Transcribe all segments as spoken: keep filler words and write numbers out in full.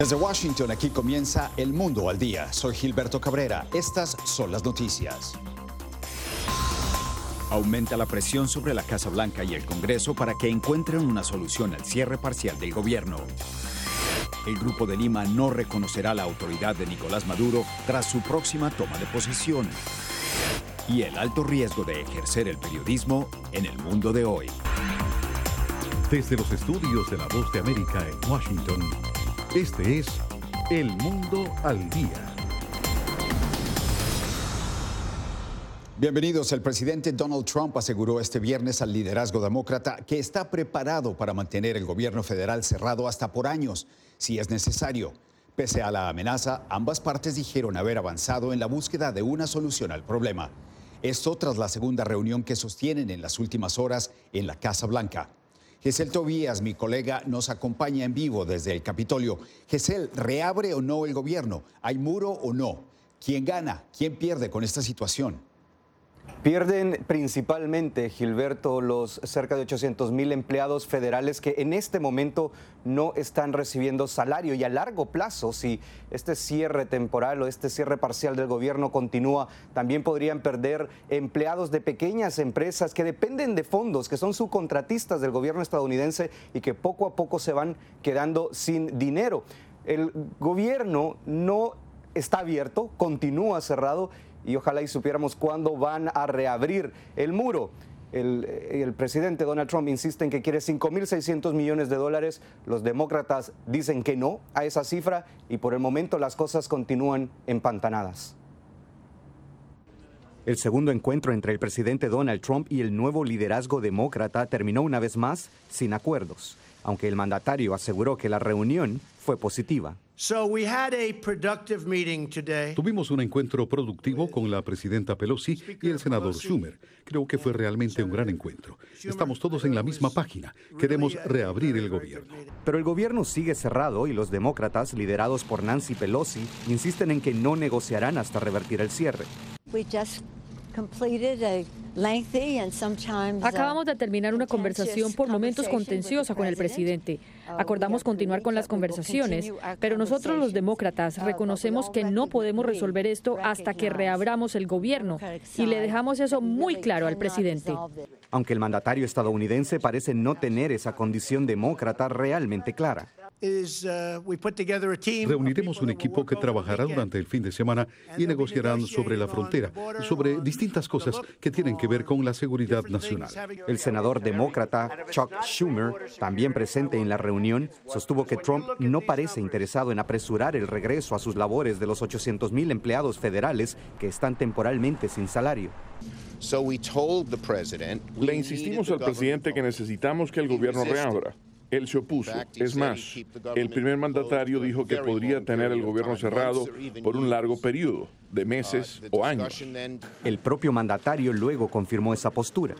Desde Washington, aquí comienza El Mundo al Día. Soy Gilberto Cabrera. Estas son las noticias. Aumenta la presión sobre la Casa Blanca y el Congreso para que encuentren una solución al cierre parcial del gobierno. El Grupo de Lima no reconocerá la autoridad de Nicolás Maduro tras su próxima toma de posesión. Y el alto riesgo de ejercer el periodismo en el mundo de hoy. Desde los estudios de La Voz de América en Washington, este es El Mundo al Día. Bienvenidos. El presidente Donald Trump aseguró este viernes al liderazgo demócrata que está preparado para mantener el gobierno federal cerrado hasta por años, si es necesario. Pese a la amenaza, ambas partes dijeron haber avanzado en la búsqueda de una solución al problema. Esto tras la segunda reunión que sostienen en las últimas horas en la Casa Blanca. Gesell Tobías, mi colega, nos acompaña en vivo desde el Capitolio. Gesell, ¿reabre o no el gobierno? ¿Hay muro o no? ¿Quién gana? ¿Quién pierde con esta situación? Pierden principalmente, Gilberto, los cerca de ochocientos mil empleados federales que en este momento no están recibiendo salario, y a largo plazo, si este cierre temporal o este cierre parcial del gobierno continúa, también podrían perder empleados de pequeñas empresas que dependen de fondos, que son subcontratistas del gobierno estadounidense y que poco a poco se van quedando sin dinero. El gobierno no está abierto, continúa cerrado, y ojalá y supiéramos cuándo van a reabrir el muro. El, el presidente Donald Trump insiste en que quiere cinco mil seiscientos millones de dólares. Los demócratas dicen que no a esa cifra y por el momento las cosas continúan empantanadas. El segundo encuentro entre el presidente Donald Trump y el nuevo liderazgo demócrata terminó una vez más sin acuerdos, aunque el mandatario aseguró que la reunión fue positiva. So we had a productive meeting today. Tuvimos un encuentro productivo con la presidenta Pelosi y el senador Schumer. Creo que fue realmente un gran encuentro. Estamos todos en la misma página. Queremos reabrir el gobierno. Pero el gobierno sigue cerrado y los demócratas, liderados por Nancy Pelosi, insisten en que no negociarán hasta revertir el cierre. We just completed a lengthy and sometimes, uh, Acabamos de terminar una conversación por momentos contenciosa con el presidente. Acordamos continuar con las conversaciones, pero nosotros los demócratas reconocemos que no podemos resolver esto hasta que reabramos el gobierno, y le dejamos eso muy claro al presidente. Aunque el mandatario estadounidense parece no tener esa condición demócrata realmente clara. Reuniremos un equipo que trabajará durante el fin de semana y negociarán sobre la frontera, sobre distintas cosas que tienen que ver con la seguridad nacional. El senador demócrata Chuck Schumer, también presente en la reunión, sostuvo que Trump no parece interesado en apresurar el regreso a sus labores de los ochocientos mil empleados federales que están temporalmente sin salario. Le insistimos al presidente que necesitamos que el gobierno reabra. Él se opuso. Es más, el primer mandatario dijo que podría tener el gobierno cerrado por un largo periodo, de meses o años. El propio mandatario luego confirmó esa postura.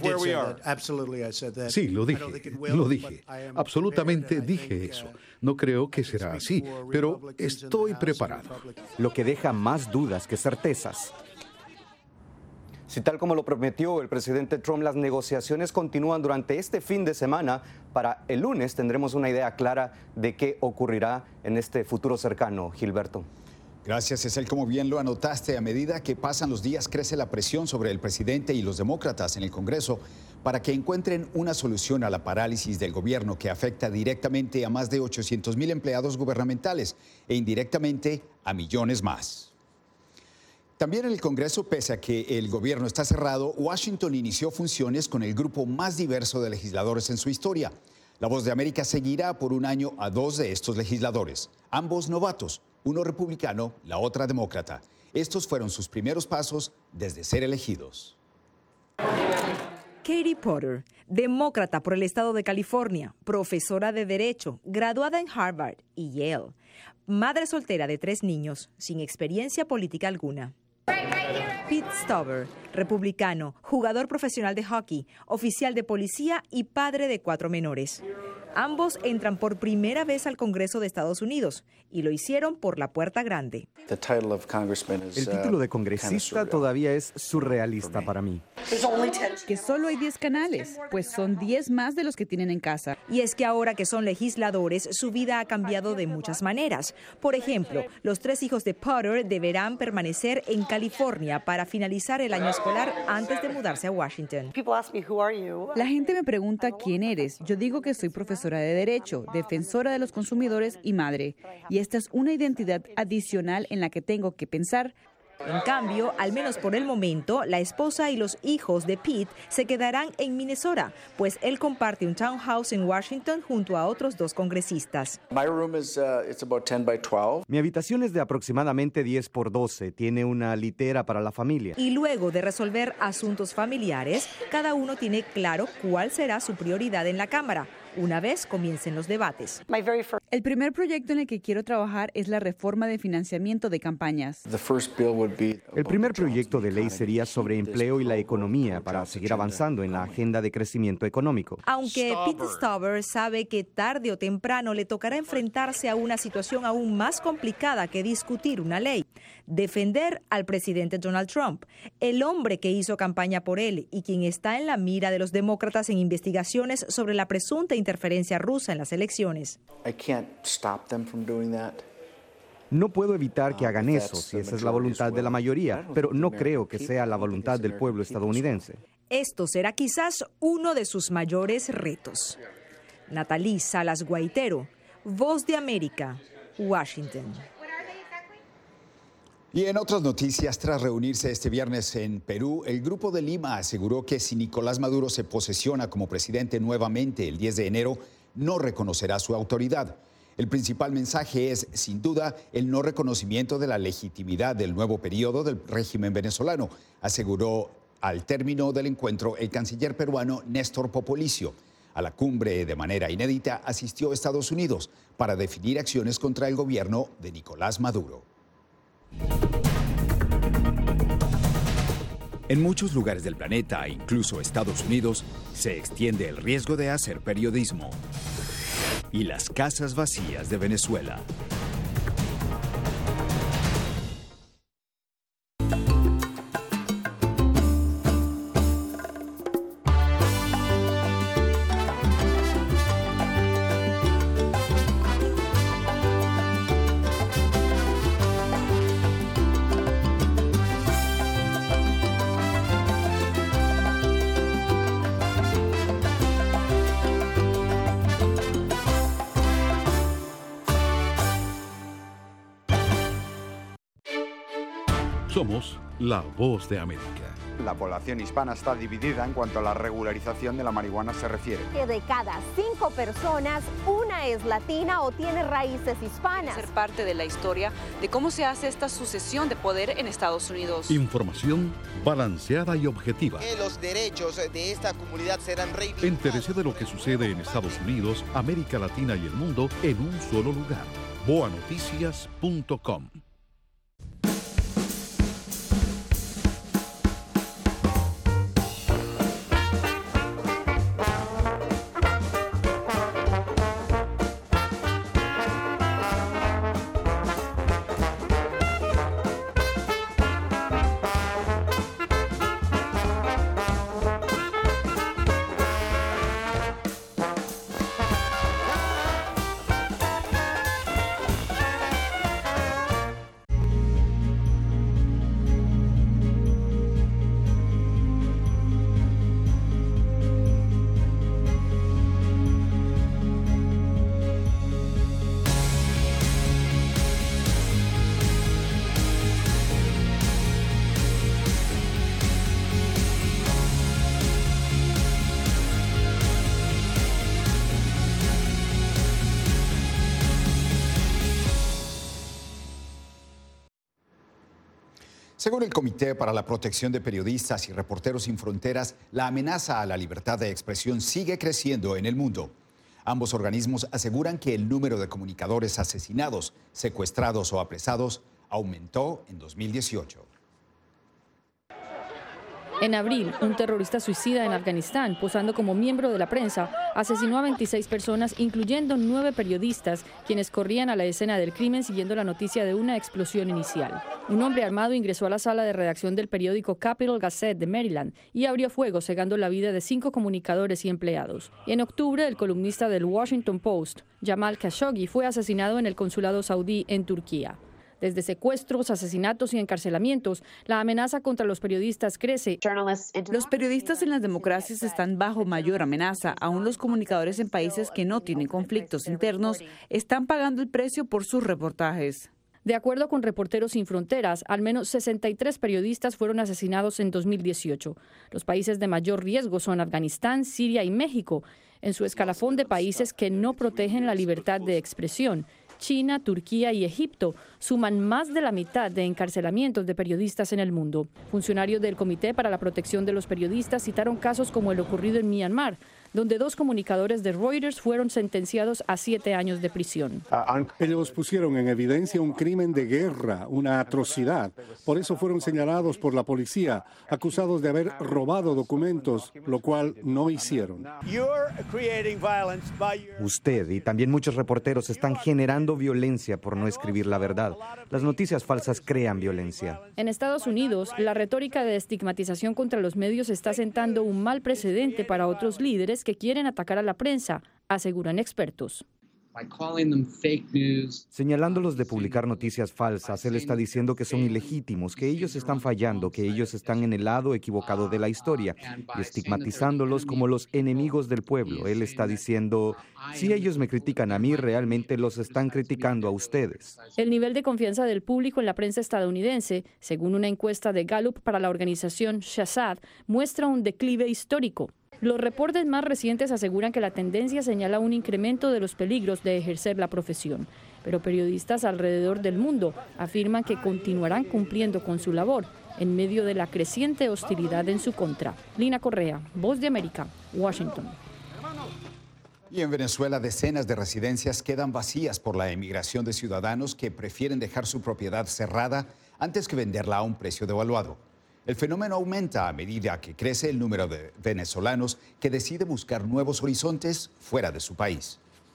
Sí, lo dije, lo dije. Absolutamente dije eso. No creo que será así, pero estoy preparado. Lo que deja más dudas que certezas. Si tal como lo prometió el presidente Trump, las negociaciones continúan durante este fin de semana, para el lunes tendremos una idea clara de qué ocurrirá en este futuro cercano, Gilberto. Gracias, Gesell. Como bien lo anotaste, a medida que pasan los días crece la presión sobre el presidente y los demócratas en el Congreso para que encuentren una solución a la parálisis del gobierno que afecta directamente a más de ochocientos mil empleados gubernamentales e indirectamente a millones más. También en el Congreso, pese a que el gobierno está cerrado, Washington inició funciones con el grupo más diverso de legisladores en su historia. La Voz de América seguirá por un año a dos de estos legisladores, ambos novatos, uno republicano, la otra demócrata. Estos fueron sus primeros pasos desde ser elegidos. Katie Potter, demócrata por el estado de California, profesora de Derecho, graduada en Harvard y Yale, madre soltera de tres niños, sin experiencia política alguna. Pete Stauber, republicano, jugador profesional de hockey, oficial de policía y padre de cuatro menores. Ambos entran por primera vez al Congreso de Estados Unidos y lo hicieron por la puerta grande. El título de congresista todavía es surrealista para mí. Que solo hay diez canales, pues son diez más de los que tienen en casa. Y es que ahora que son legisladores, su vida ha cambiado de muchas maneras. Por ejemplo, los tres hijos de Potter deberán permanecer en California para finalizar el año escolar antes de mudarse a Washington. La gente me pregunta quién eres. Yo digo que soy profesora de Derecho, defensora de los consumidores y madre. Y esta es una identidad adicional en la que tengo que pensar. En cambio, al menos por el momento, la esposa y los hijos de Pete se quedarán en Minnesota, pues él comparte un townhouse en Washington junto a otros dos congresistas. Mi habitación es de aproximadamente diez por doce, tiene una litera para la familia. Y luego de resolver asuntos familiares, cada uno tiene claro cuál será su prioridad en la Cámara, una vez comiencen los debates. El primer proyecto en el que quiero trabajar es la reforma de financiamiento de campañas. El primer proyecto de ley sería sobre empleo y la economía para seguir avanzando en la agenda de crecimiento económico. Aunque Pete Stauber sabe que tarde o temprano le tocará enfrentarse a una situación aún más complicada que discutir una ley. Defender al presidente Donald Trump, el hombre que hizo campaña por él y quien está en la mira de los demócratas en investigaciones sobre la presunta interferencia rusa en las elecciones. No puedo evitar que hagan eso, si esa es la voluntad de la mayoría, pero no creo que sea la voluntad del pueblo estadounidense. Esto será quizás uno de sus mayores retos. Natalie Salas Guaitero, Voz de América, Washington. Y en otras noticias, tras reunirse este viernes en Perú, el Grupo de Lima aseguró que si Nicolás Maduro se posesiona como presidente nuevamente el diez de enero, no reconocerá su autoridad. El principal mensaje es, sin duda, el no reconocimiento de la legitimidad del nuevo periodo del régimen venezolano, aseguró al término del encuentro el canciller peruano Néstor Popolicio. A la cumbre, de manera inédita, asistió a Estados Unidos para definir acciones contra el gobierno de Nicolás Maduro. En muchos lugares del planeta, incluso Estados Unidos, se extiende el riesgo de hacer periodismo. Y las casas vacías de Venezuela. Somos la Voz de América. La población hispana está dividida en cuanto a la regularización de la marihuana se refiere. Que de cada cinco personas, una es latina o tiene raíces hispanas. Ser parte de la historia de cómo se hace esta sucesión de poder en Estados Unidos. Información balanceada y objetiva. Que los derechos de esta comunidad serán reivindicados. Entérese de lo que sucede en Estados Unidos, América Latina y el mundo en un solo lugar. boa noticias punto com. Según el Comité para la Protección de Periodistas y Reporteros Sin Fronteras, la amenaza a la libertad de expresión sigue creciendo en el mundo. Ambos organismos aseguran que el número de comunicadores asesinados, secuestrados o apresados aumentó en dos mil dieciocho. En abril, un terrorista suicida en Afganistán, posando como miembro de la prensa, asesinó a veintiséis personas, incluyendo nueve periodistas, quienes corrían a la escena del crimen siguiendo la noticia de una explosión inicial. Un hombre armado ingresó a la sala de redacción del periódico Capital Gazette de Maryland y abrió fuego, cegando la vida de cinco comunicadores y empleados. En octubre, el columnista del Washington Post, Jamal Khashoggi, fue asesinado en el consulado saudí en Turquía. Desde secuestros, asesinatos y encarcelamientos, la amenaza contra los periodistas crece. Los periodistas en las democracias están bajo mayor amenaza. Aún los comunicadores en países que no tienen conflictos internos están pagando el precio por sus reportajes. De acuerdo con Reporteros Sin Fronteras, al menos sesenta y tres periodistas fueron asesinados en dos mil dieciocho. Los países de mayor riesgo son Afganistán, Siria y México, en su escalafón de países que no protegen la libertad de expresión. China, Turquía y Egipto suman más de la mitad de encarcelamientos de periodistas en el mundo. Funcionarios del Comité para la Protección de los Periodistas citaron casos como el ocurrido en Myanmar, donde dos comunicadores de Reuters fueron sentenciados a siete años de prisión. Ellos pusieron en evidencia un crimen de guerra, una atrocidad. Por eso fueron señalados por la policía, acusados de haber robado documentos, lo cual no hicieron. Usted y también muchos reporteros están generando violencia por no escribir la verdad. Las noticias falsas crean violencia. En Estados Unidos, la retórica de estigmatización contra los medios está sentando un mal precedente para otros líderes que quieren atacar a la prensa, aseguran expertos. Señalándolos de publicar noticias falsas, él está diciendo que son ilegítimos, que ellos están fallando, que ellos están en el lado equivocado de la historia, y estigmatizándolos como los enemigos del pueblo. Él está diciendo, si ellos me critican a mí, realmente los están criticando a ustedes. El nivel de confianza del público en la prensa estadounidense, según una encuesta de Gallup para la organización Shazad, muestra un declive histórico. Los reportes más recientes aseguran que la tendencia señala un incremento de los peligros de ejercer la profesión, pero periodistas alrededor del mundo afirman que continuarán cumpliendo con su labor en medio de la creciente hostilidad en su contra. Lina Correa, Voz de América, Washington. Y en Venezuela, decenas de residencias quedan vacías por la emigración de ciudadanos que prefieren dejar su propiedad cerrada antes que venderla a un precio devaluado. El fenómeno aumenta a medida que crece el número de venezolanos que deciden buscar nuevos horizontes fuera de su país.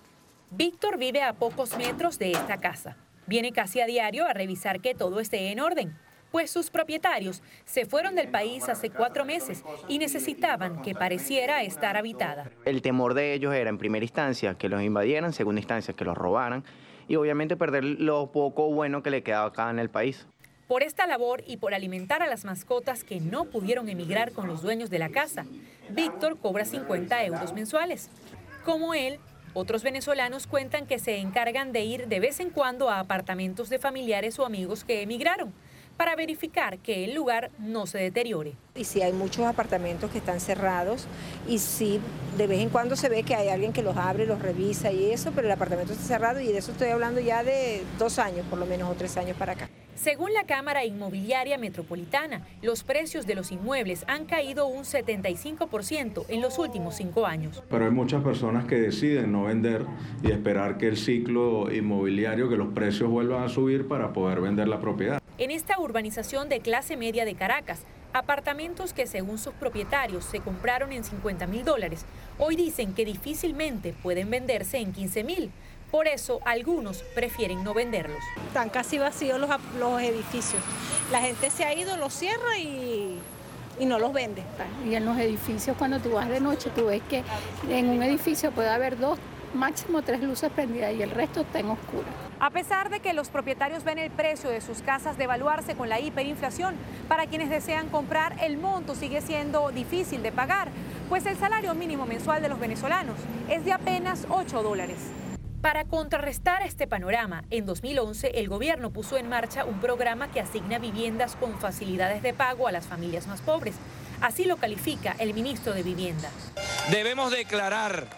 Víctor vive a pocos metros de esta casa. Viene casi a diario a revisar que todo esté en orden, pues sus propietarios se fueron del país hace cuatro meses y necesitaban que pareciera estar habitada. El temor de ellos era, en primera instancia, que los invadieran, en segunda instancia, que los robaran y obviamente perder lo poco bueno que le quedaba acá en el país. Por esta labor y por alimentar a las mascotas que no pudieron emigrar con los dueños de la casa, Víctor cobra cincuenta euros mensuales. Como él, otros venezolanos cuentan que se encargan de ir de vez en cuando a apartamentos de familiares o amigos que emigraron para verificar que el lugar no se deteriore. Y sí hay muchos apartamentos que están cerrados y sí de vez en cuando se ve que hay alguien que los abre, los revisa y eso, pero el apartamento está cerrado y de eso estoy hablando ya de dos años por lo menos o tres años para acá. Según la Cámara Inmobiliaria Metropolitana, los precios de los inmuebles han caído un setenta y cinco por ciento en los últimos cinco años. Pero hay muchas personas que deciden no vender y esperar que el ciclo inmobiliario, que los precios vuelvan a subir para poder vender la propiedad. En esta urbanización de clase media de Caracas, apartamentos que según sus propietarios se compraron en cincuenta mil dólares, hoy dicen que difícilmente pueden venderse en quince mil. Por eso, algunos prefieren no venderlos. Están casi vacíos los, los edificios. La gente se ha ido, los cierra y, y no los vende. Y en los edificios, cuando tú vas de noche, tú ves que en un edificio puede haber dos, máximo tres luces prendidas y el resto está en oscuro. A pesar de que los propietarios ven el precio de sus casas devaluarse con la hiperinflación, para quienes desean comprar, el monto sigue siendo difícil de pagar, pues el salario mínimo mensual de los venezolanos es de apenas ocho dólares. Para contrarrestar este panorama, en dos mil once el gobierno puso en marcha un programa que asigna viviendas con facilidades de pago a las familias más pobres. Así lo califica el ministro de Vivienda. Debemos declarar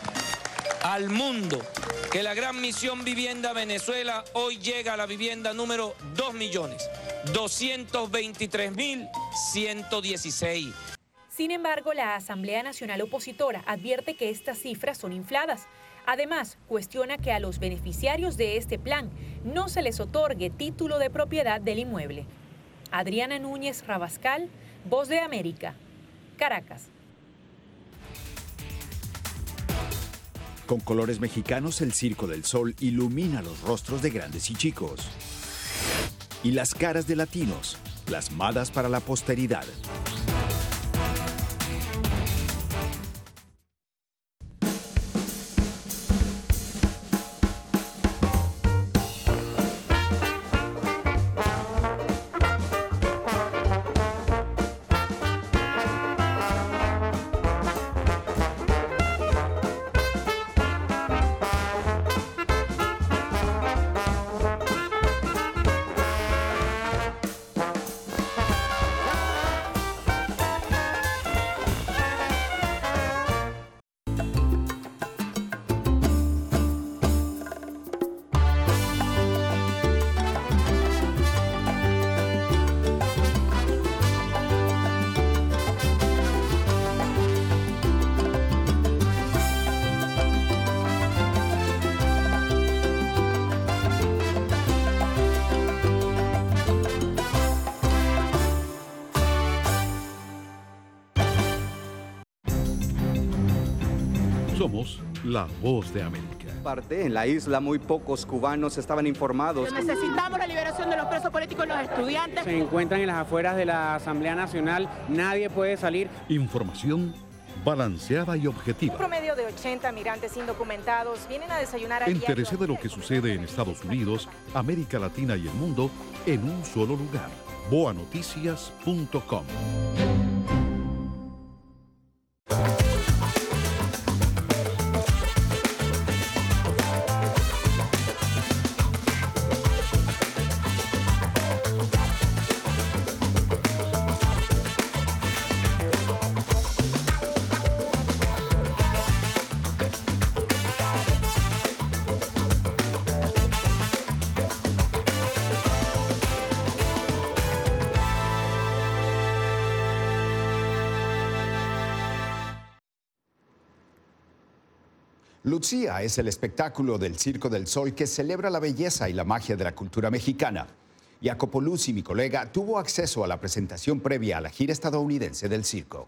al mundo que la gran misión Vivienda Venezuela hoy llega a la vivienda número dos millones doscientos veintitrés mil ciento dieciséis. Sin embargo, la Asamblea Nacional Opositora advierte que estas cifras son infladas. Además, cuestiona que a los beneficiarios de este plan no se les otorgue título de propiedad del inmueble. Adriana Núñez Rabascal, Voz de América, Caracas. Con colores mexicanos, el Circo del Sol ilumina los rostros de grandes y chicos. Y las caras de latinos, plasmadas para la posteridad. Somos la Voz de América. Parte en la isla, muy pocos cubanos estaban informados. Necesitamos la liberación de los presos políticos y los estudiantes. Se encuentran en las afueras de la Asamblea Nacional, nadie puede salir. Información balanceada y objetiva. Un promedio de ochenta migrantes indocumentados vienen a desayunar a Entérese de lo que sucede en Estados Unidos, América Latina y el mundo en un solo lugar. boa noticias punto com. Lucía es el espectáculo del Circo del Sol que celebra la belleza y la magia de la cultura mexicana. Jacopo Luzzi, mi colega, tuvo acceso a la presentación previa a la gira estadounidense del circo.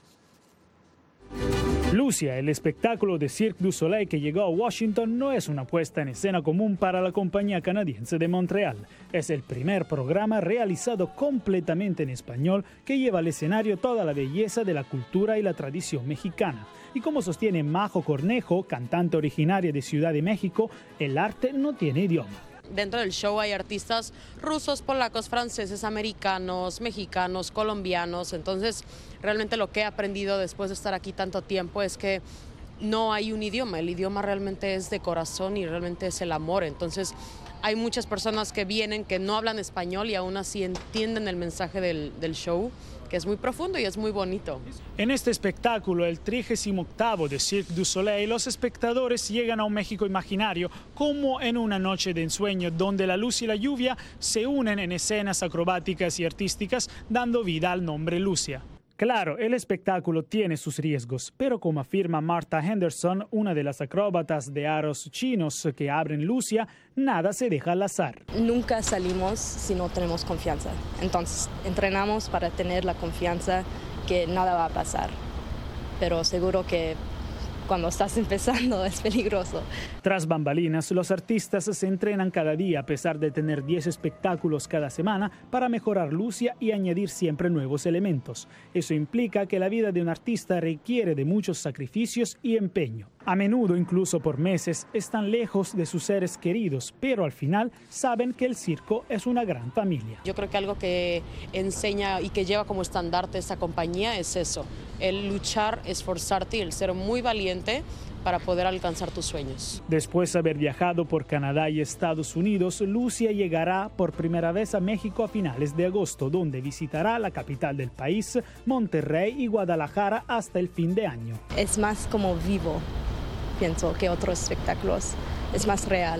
Lucía, el espectáculo de Cirque du Soleil que llegó a Washington, no es una puesta en escena común para la compañía canadiense de Montreal. Es el primer programa realizado completamente en español que lleva al escenario toda la belleza de la cultura y la tradición mexicana. Y como sostiene Majo Cornejo, cantante originaria de Ciudad de México, el arte no tiene idioma. Dentro del show hay artistas rusos, polacos, franceses, americanos, mexicanos, colombianos. Entonces, realmente lo que he aprendido después de estar aquí tanto tiempo es que no hay un idioma. El idioma realmente es de corazón y realmente es el amor. Entonces, hay muchas personas que vienen que no hablan español y aún así entienden el mensaje del, del show, que es muy profundo y es muy bonito. En este espectáculo, el trigésimo octavo de Cirque du Soleil, los espectadores llegan a un México imaginario, como en una noche de ensueño, donde la luz y la lluvia se unen en escenas acrobáticas y artísticas, dando vida al nombre Lucia. Claro, el espectáculo tiene sus riesgos, pero como afirma Martha Henderson, una de las acróbatas de aros chinos que abren Lucia, nada se deja al azar. Nunca salimos si no tenemos confianza. Entonces, entrenamos para tener la confianza que nada va a pasar. Pero seguro que cuando estás empezando es peligroso. Tras bambalinas, los artistas se entrenan cada día a pesar de tener diez espectáculos cada semana para mejorar Lucia y añadir siempre nuevos elementos. Eso implica que la vida de un artista requiere de muchos sacrificios y empeño. A menudo, incluso por meses, están lejos de sus seres queridos, pero al final saben que el circo es una gran familia. Yo creo que algo que enseña y que lleva como estandarte esta compañía es eso, el luchar, esforzarte y el ser muy valiente para poder alcanzar tus sueños. Después de haber viajado por Canadá y Estados Unidos, Lucia llegará por primera vez a México a finales de agosto, donde visitará la capital del país, Monterrey y Guadalajara hasta el fin de año. Es más como vivo, pienso, que otros espectáculos. Es más real.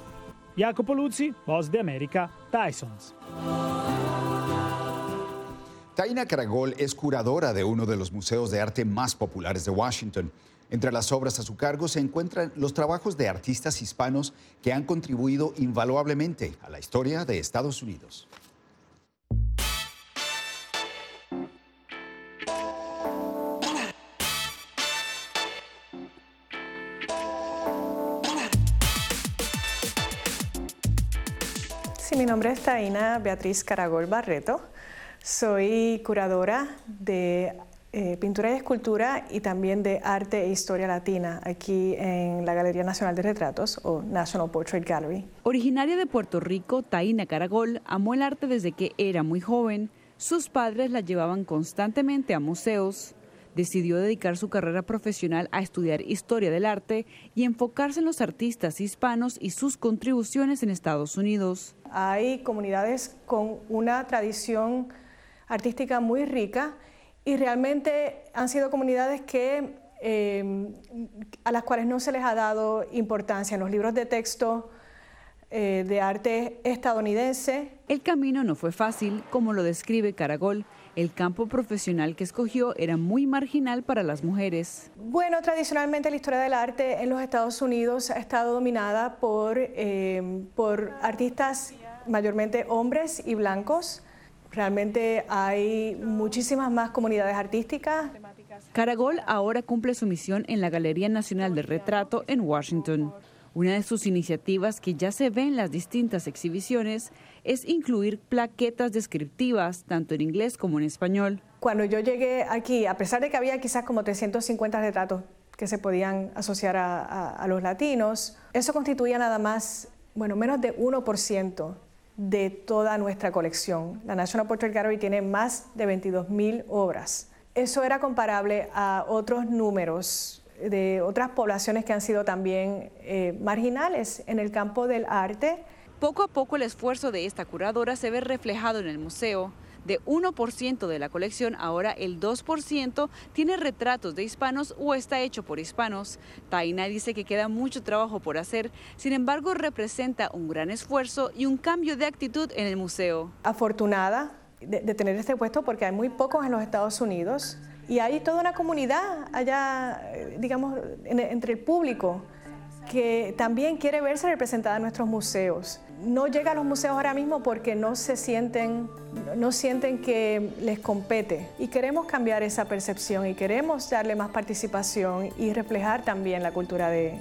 Jacopo Luzzi, Voz de América, Tysons. Taina Caragol es curadora de uno de los museos de arte más populares de Washington. Entre las obras a su cargo se encuentran los trabajos de artistas hispanos que han contribuido invaluablemente a la historia de Estados Unidos. Sí, mi nombre es Taina Beatriz Caragol Barreto. Soy curadora de eh, pintura y escultura y también de arte e historia latina aquí en la Galería Nacional de Retratos o National Portrait Gallery. Originaria de Puerto Rico, Taina Caragol amó el arte desde que era muy joven. Sus padres la llevaban constantemente a museos. Decidió dedicar su carrera profesional a estudiar historia del arte y enfocarse en los artistas hispanos y sus contribuciones en Estados Unidos. Hay comunidades con una tradición artística muy rica y realmente han sido comunidades que, eh, a las cuales no se les ha dado importancia en los libros de texto eh, de arte estadounidense. El camino no fue fácil, como lo describe Caragol. El campo profesional que escogió era muy marginal para las mujeres. Bueno, tradicionalmente la historia del arte en los Estados Unidos ha estado dominada por, eh, por artistas mayormente hombres y blancos. Realmente hay muchísimas más comunidades artísticas. Caragol ahora cumple su misión en la Galería Nacional de Retrato en Washington. Una de sus iniciativas que ya se ve en las distintas exhibiciones es incluir plaquetas descriptivas, tanto en inglés como en español. Cuando yo llegué aquí, a pesar de que había quizás como trescientos cincuenta retratos que se podían asociar a, a, a los latinos, eso constituía nada más, bueno, menos de uno por ciento de toda nuestra colección. La National Portrait Gallery tiene más de veintidós mil obras. Eso era comparable a otros números de otras poblaciones que han sido también eh, marginales en el campo del arte. Poco a poco el esfuerzo de esta curadora se ve reflejado en el museo. De uno por ciento de la colección, ahora el dos por ciento tiene retratos de hispanos o está hecho por hispanos. Taina dice que queda mucho trabajo por hacer, sin embargo representa un gran esfuerzo y un cambio de actitud en el museo. Afortunada de, de tener este puesto porque hay muy pocos en los Estados Unidos y hay toda una comunidad allá, digamos, en, entre el público que también quiere verse representada en nuestros museos. No llega a los museos ahora mismo porque no se sienten, no sienten que les compete. Y queremos cambiar esa percepción y queremos darle más participación y reflejar también la cultura de,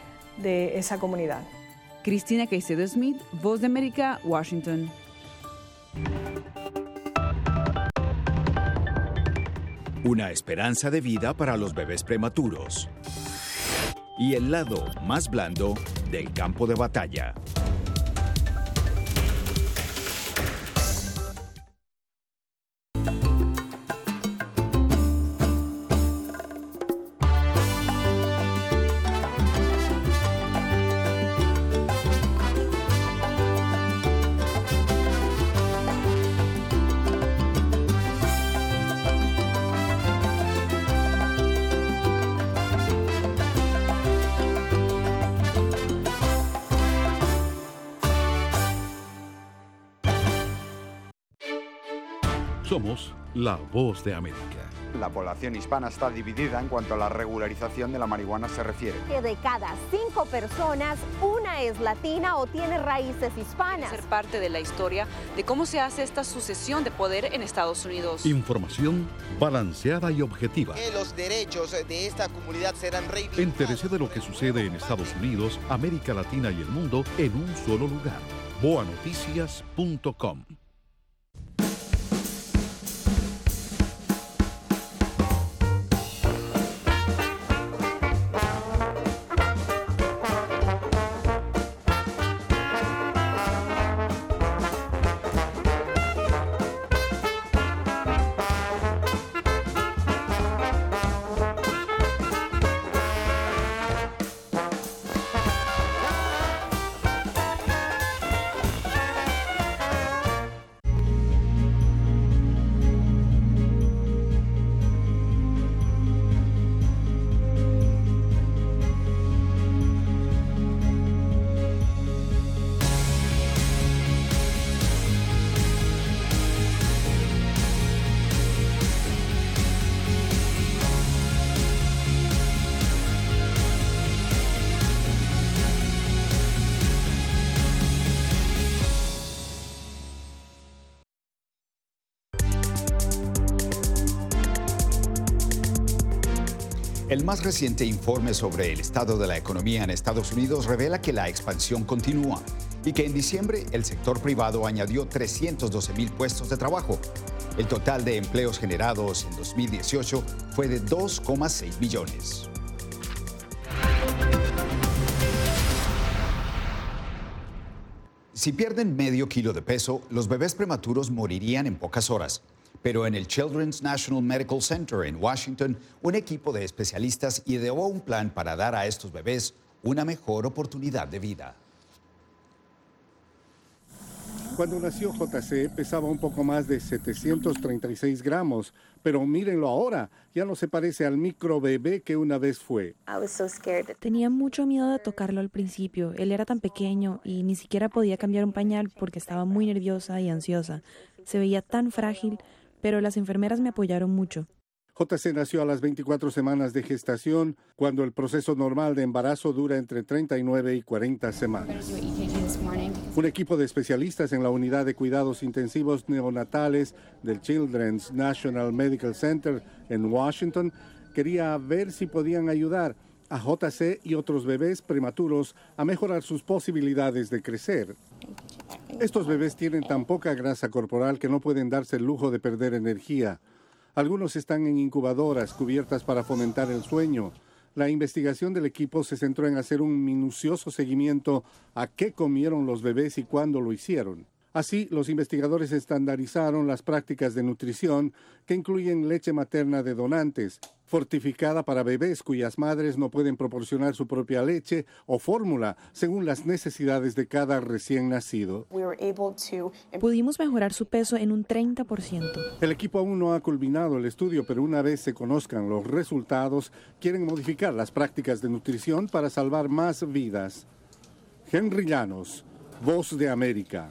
de esa comunidad. Cristina Caicedo Smith, Voz de América, Washington. Una esperanza de vida para los bebés prematuros. Y el lado más blando del campo de batalla. Somos la Voz de América. La población hispana está dividida en cuanto a la regularización de la marihuana se refiere. Que de cada cinco personas, una es latina o tiene raíces hispanas. Ser parte de la historia de cómo se hace esta sucesión de poder en Estados Unidos. Información balanceada y objetiva. Que los derechos de esta comunidad serán reivindicados. Entérese de lo que sucede en Estados Unidos, América Latina y el mundo en un solo lugar. boa noticias punto com. El más reciente informe sobre el estado de la economía en Estados Unidos revela que la expansión continúa. y que en diciembre el sector privado añadió trescientos doce mil puestos de trabajo. El total de empleos generados en dos mil dieciocho fue de dos coma seis millones. Si pierden medio kilo de peso, los bebés prematuros morirían en pocas horas. Pero en el Children's National Medical Center en Washington, un equipo de especialistas ideó un plan para dar a estos bebés una mejor oportunidad de vida. Cuando nació J C pesaba un poco más de setecientos treinta y seis gramos, pero mírenlo ahora, ya no se parece al micro bebé que una vez fue. Tenía mucho miedo de tocarlo al principio, él era tan pequeño y ni siquiera podía cambiar un pañal porque estaba muy nerviosa y ansiosa. Se veía tan frágil, pero las enfermeras me apoyaron mucho. J C nació a las veinticuatro semanas de gestación, cuando el proceso normal de embarazo dura entre treinta y nueve y cuarenta semanas. Un equipo de especialistas en la unidad de cuidados intensivos neonatales del Children's National Medical Center en Washington quería ver si podían ayudar a J C y otros bebés prematuros a mejorar sus posibilidades de crecer. Estos bebés tienen tan poca grasa corporal que no pueden darse el lujo de perder energía. Algunos están en incubadoras cubiertas para fomentar el sueño. La investigación del equipo se centró en hacer un minucioso seguimiento a qué comieron los bebés y cuándo lo hicieron. Así, los investigadores estandarizaron las prácticas de nutrición que incluyen leche materna de donantes, fortificada para bebés cuyas madres no pueden proporcionar su propia leche, o fórmula, según las necesidades de cada recién nacido. Pudimos mejorar su peso en un treinta por ciento. El equipo aún no ha culminado el estudio, pero una vez se conozcan los resultados, quieren modificar las prácticas de nutrición para salvar más vidas. Henry Llanos, Voz de América.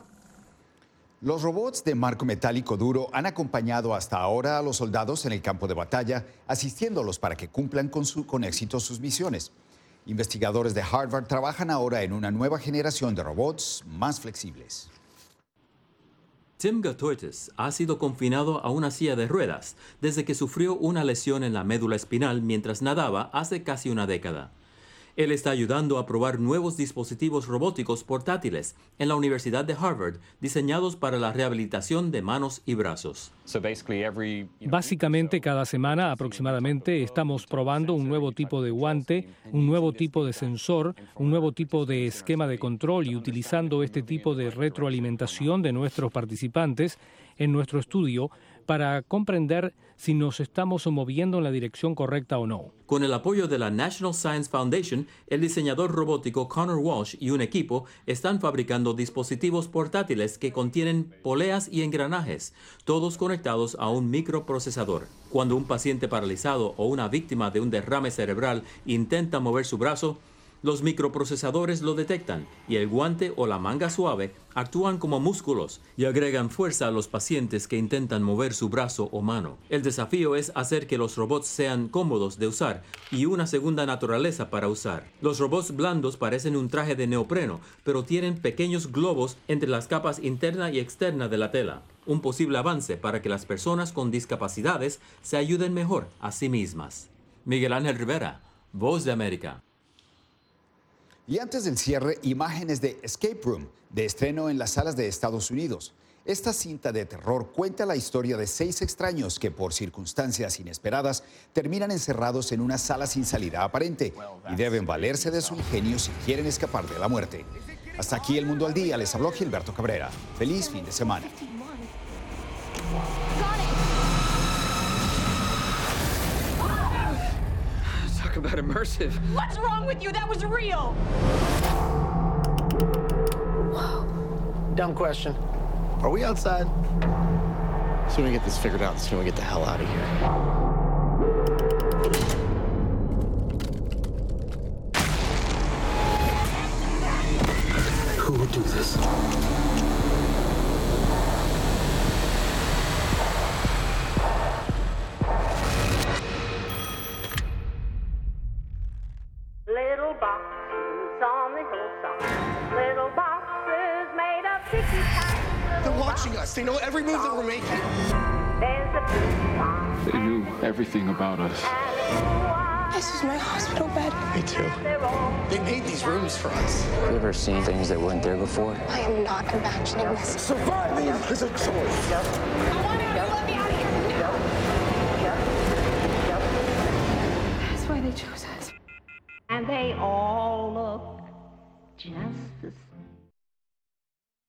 Los robots de marco metálico duro han acompañado hasta ahora a los soldados en el campo de batalla, asistiéndolos para que cumplan con, su, con éxito sus misiones. Investigadores de Harvard trabajan ahora en una nueva generación de robots más flexibles. Tim Gatoitis ha sido confinado a una silla de ruedas desde que sufrió una lesión en la médula espinal mientras nadaba hace casi una década. Él está ayudando a probar nuevos dispositivos robóticos portátiles en la Universidad de Harvard, diseñados para la rehabilitación de manos y brazos. Básicamente, cada semana aproximadamente estamos probando un nuevo tipo de guante, un nuevo tipo de sensor, un nuevo tipo de esquema de control y utilizando este tipo de retroalimentación de nuestros participantes en nuestro estudio para comprender si nos estamos moviendo en la dirección correcta o no. Con el apoyo de la National Science Foundation, el diseñador robótico Connor Walsh y un equipo están fabricando dispositivos portátiles que contienen poleas y engranajes, todos conectados a un microprocesador. Cuando un paciente paralizado o una víctima de un derrame cerebral intenta mover su brazo, los microprocesadores lo detectan y el guante o la manga suave actúan como músculos y agregan fuerza a los pacientes que intentan mover su brazo o mano. El desafío es hacer que los robots sean cómodos de usar y una segunda naturaleza para usar. Los robots blandos parecen un traje de neopreno, pero tienen pequeños globos entre las capas interna y externa de la tela. Un posible avance para que las personas con discapacidades se ayuden mejor a sí mismas. Miguel Ángel Rivera, Voz de América. Y antes del cierre, imágenes de Escape Room, de estreno en las salas de Estados Unidos. Esta cinta de terror cuenta la historia de seis extraños que por circunstancias inesperadas terminan encerrados en una sala sin salida aparente y deben valerse de su ingenio si quieren escapar de la muerte. Hasta aquí El Mundo al Día. Les habló Gilberto Cabrera. Feliz fin de semana. Talk about immersive. What's wrong with you? That was real. Whoa. Dumb question. Are we outside? So we get this figured out, so we get the hell out of here. Who would do this? Little boxes on the hillside. Little boxes made of sticky packs. They're watching us. They know every move that we're making. There's a big one. They knew everything about us. Hey, This is my hospital bed. Me too. They made these rooms for us. Have you ever seen things that weren't there before? I am not imagining this. Surviving is a choice. I want to let me out of here now. That's why they chose us. And they all look just the same.